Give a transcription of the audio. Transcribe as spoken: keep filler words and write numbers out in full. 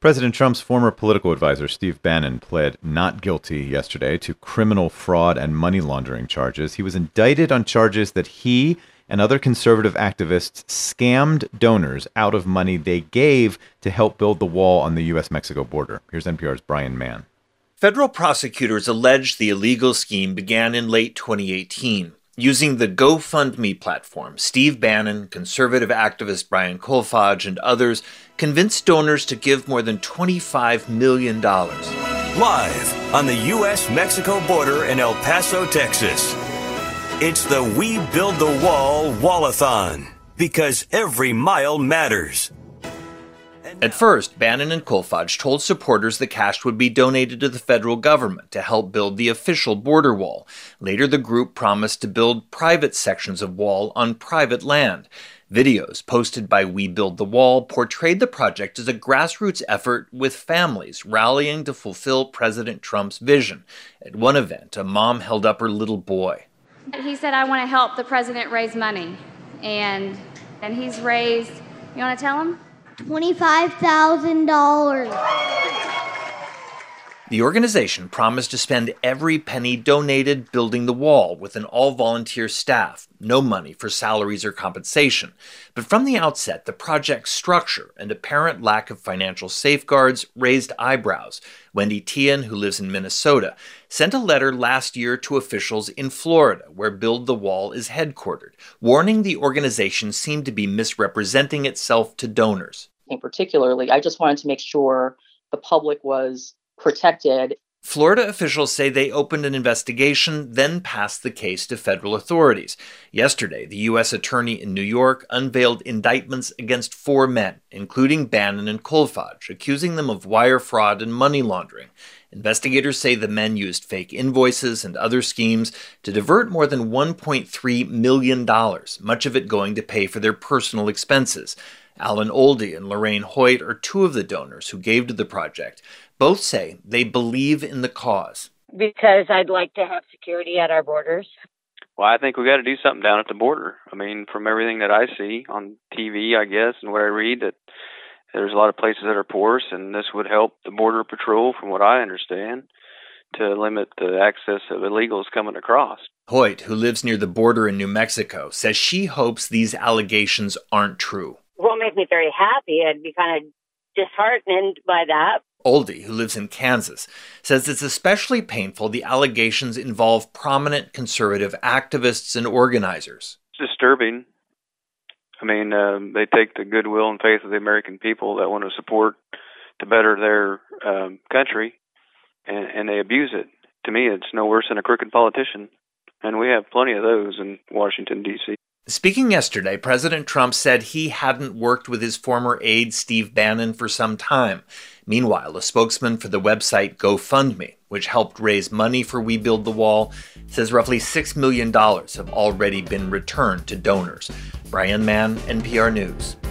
President Trump's former political advisor, Steve Bannon, pled not guilty yesterday to criminal fraud and money laundering charges. He was indicted on charges that he and other conservative activists scammed donors out of money they gave to help build the wall on the U S Mexico border. Here's N P R's Brian Mann. Federal prosecutors allege the illegal scheme began in late twenty eighteen. Using the GoFundMe platform, Steve Bannon, conservative activist Brian Kolfage, and others convinced donors to give more than twenty-five million dollars. Live on the U S Mexico border in El Paso, Texas. It's the We Build the Wall Wallathon, because every mile matters. At first, Bannon and Kolfage told supporters the cash would be donated to the federal government to help build the official border wall. Later, the group promised to build private sections of wall on private land. Videos posted by We Build the Wall portrayed the project as a grassroots effort with families rallying to fulfill President Trump's vision. At one event, a mom held up her little boy. He said, I want to help the president raise money. And, and he's raised, you want to tell him? twenty-five thousand dollars. The organization promised to spend every penny donated building the wall with an all-volunteer staff, no money for salaries or compensation. But from the outset, the project's structure and apparent lack of financial safeguards raised eyebrows. Wendy Tian, who lives in Minnesota, sent a letter last year to officials in Florida, where Build the Wall is headquartered, warning the organization seemed to be misrepresenting itself to donors. And particularly, I just wanted to make sure the public was protected. Florida officials say they opened an investigation, then passed the case to federal authorities. Yesterday, the U S attorney in New York unveiled indictments against four men, including Bannon and Kolfage, accusing them of wire fraud and money laundering. Investigators say the men used fake invoices and other schemes to divert more than one point three million dollars, much of it going to pay for their personal expenses. Alan Oldie and Lorraine Hoyt are two of the donors who gave to the project. Both say they believe in the cause. Because I'd like to have security at our borders. Well, I think we got to do something down at the border. I mean, from everything that I see on T V, I guess, and what I read, that there's a lot of places that are porous, and this would help the Border Patrol, from what I understand, to limit the access of illegals coming across. Hoyt, who lives near the border in New Mexico, says she hopes these allegations aren't true. It won't make me very happy. I'd be kind of disheartened by that. Oldie, who lives in Kansas, says it's especially painful the allegations involve prominent conservative activists and organizers. It's disturbing. I mean, uh, they take the goodwill and faith of the American people that want to support to better their um, country, and, and they abuse it. To me, it's no worse than a crooked politician, and we have plenty of those in Washington, D C Speaking yesterday, President Trump said he hadn't worked with his former aide, Steve Bannon, for some time. Meanwhile, a spokesman for the website GoFundMe, which helped raise money for We Build the Wall, says roughly six million dollars have already been returned to donors. Brian Mann, N P R News.